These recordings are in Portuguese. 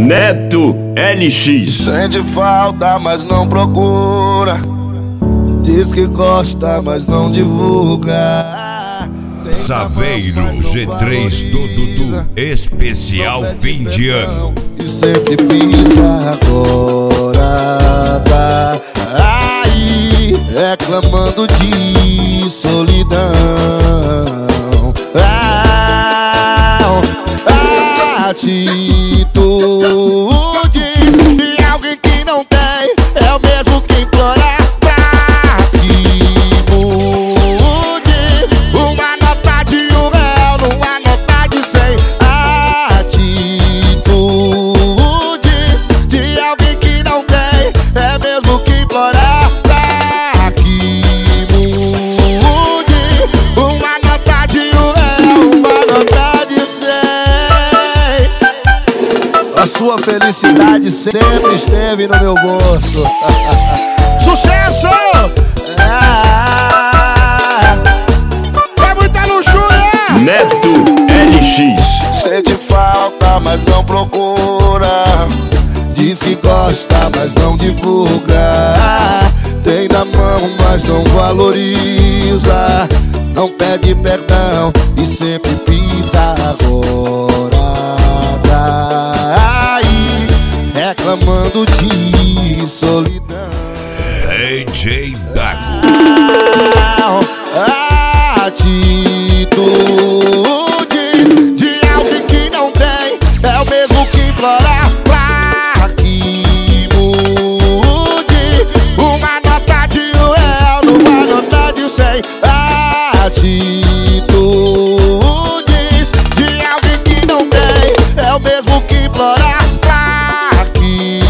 Neto LX. Sente falta, mas não procura. Diz que gosta, mas não divulga. Saveiro G3 do Dudu, especial fim de ano. E sempre pisa agora, tá aí reclamando de solidão. Atitudes de alguém que não tem é o mesmo que implora pra que mude. Uma nota de R$1 numa nota de 100. Atitudes de alguém que não tem é mesmo que implora pra que mude. Uma nota de R$1, uma nota de 100. A sua felicidade sempre esteve no meu bolso. Sucesso! É muita luxúria! Neto LX. Sente falta, mas não procura. Diz que gosta, mas não divulga. Tem na mão, mas não valoriza. Não pede perdão e sempre pisa agora. Aí, reclamando de solidão. DJ Dago. Atitudes de alguém que não tem é o mesmo que implora pra que mude. Uma nota de R$1 numa nota de 100. Atitudes de alguém que não tem é o mesmo que implora pra que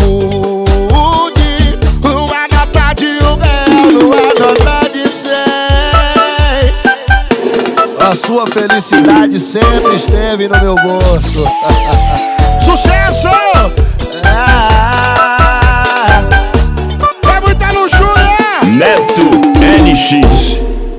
mude. Uma nota de R$1 numa nota de 100. A sua felicidade sempre esteve no meu bolso. Sucesso!